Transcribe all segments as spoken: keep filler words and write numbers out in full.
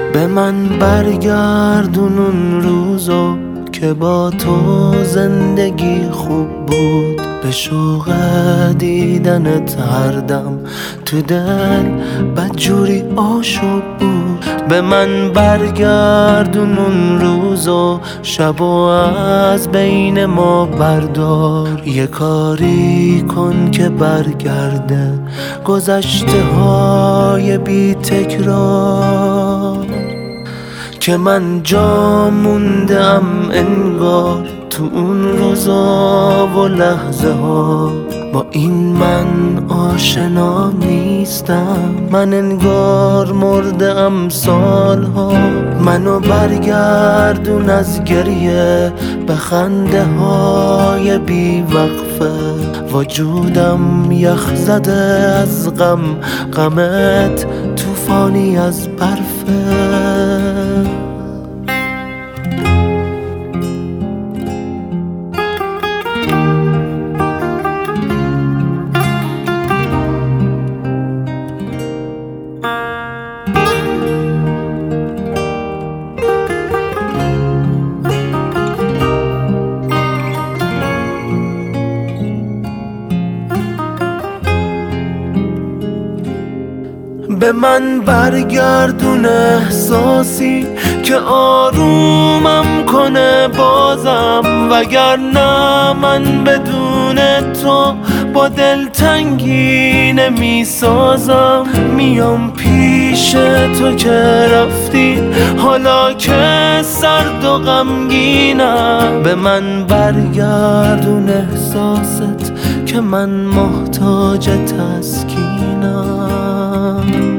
به من برگردون اون روزو که با تو زندگی خوب بود، به شوق دیدنت هر دم تو دل بدجوری آشوب بود. به من برگردون اون روزو شب و از بین ما بردار، یه کاری کن که برگرده گذشته های بی تکرار، که من جا موندم انگار تو اون روزا و لحظه ها. با این من آشنا نیستم، من انگار مردم سالها. منو برگردون از گریه به خنده های بی وقفه، وجودم یخ زده از غم، غمت طوفانی از برفه. به من برگردون احساسی که آرومم کنه بازم، وگرنه من بدون تو با دلتنگی نمی سازم. میام پیش تو که رفتی، حالا که سرد و غمگینم. به من برگردون احساست که من محتاج تسکینم.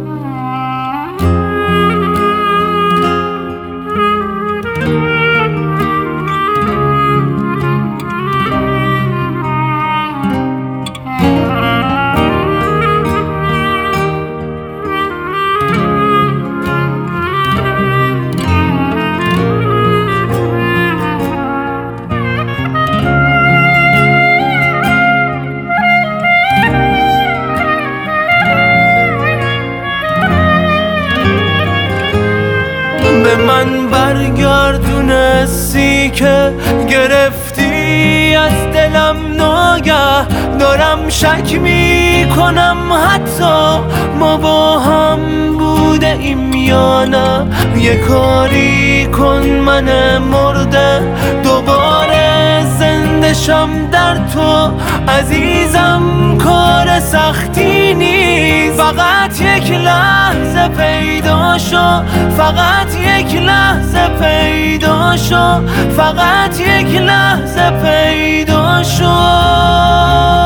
به من برگردون حسی که گرفتی از دلم ناگه. دارم شک میکنم حتی ما با هم بوده ایم یا نه. یه کاری کن من مرده دوباره زنده شم در تو عزیزم. کار سختی نیست، فقط یک لحظه پیدا شو، فقط یک لحظه پیدا شو، فقط یک لحظه پیدا شو.